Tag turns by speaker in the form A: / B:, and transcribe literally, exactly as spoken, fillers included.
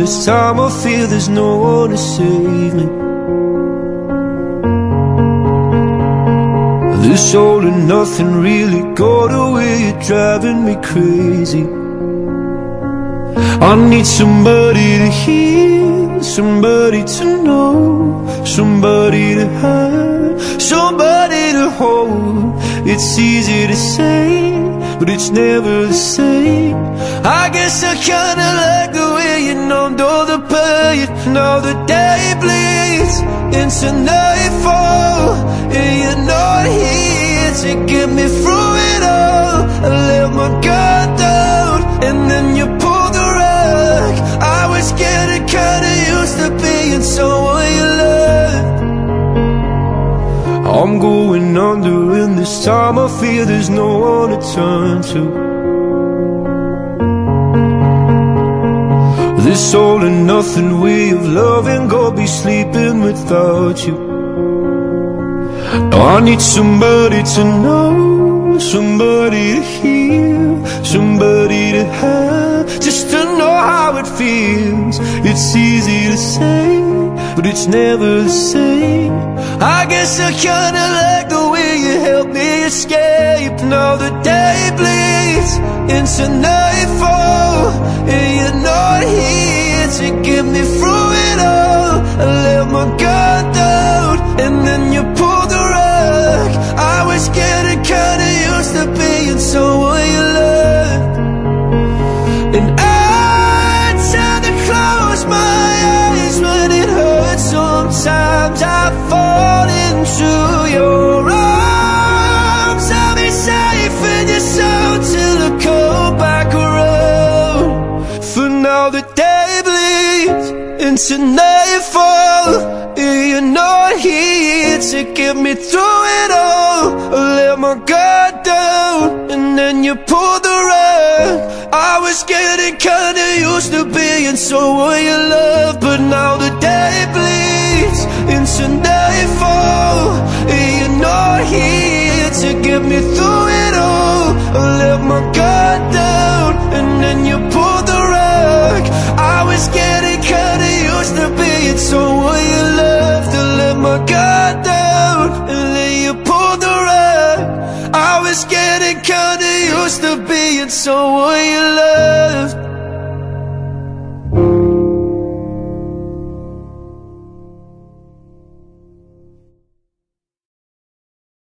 A: this time I feel there's no one to save me. This all and nothing really got away, you're driving me crazy. I need somebody to hear, somebody to know, somebody to have, somebody to hold. It's easy to say, but it's never the same. I guess I kinda like the way you numbed all the pain. Now the day bleeds into nightfall, and you're not here to get me through it all. I let my guard down, and then you pulled the rug. I was getting kinda used to being someone you loved. I'm going under, and this time I fear there's no one to turn to. This all and nothing way of loving, go be sleeping without you. Now I need somebody to know, somebody to hear, somebody to have, just to know how it feels. It's easy to say, but it's never the same. I guess I kinda like the way you helped me escape. Now the day bleeds into nightfall, and you're not here to get me through it all. I let my guard down, and then you pulled the rug. I was getting kinda used to being someone you loved. And I tend to close my eyes when it hurts. Sometimes I fall into your arms. I'll be safe in your soul till I come back around. For now the day bleeds into nightfall, and you're not here to get me through it all. I let my guard down, and then you pulled the rug. I was getting kinda used to being someone you love, but now the day bleeds into nightfall, and you're not here to get me through it all. I let my guard down, and then you pulled the rug. I was getting kinda used to being someone you loved. I let my guard down, and then you pulled the rug. I was getting kinda used to being someone you loved.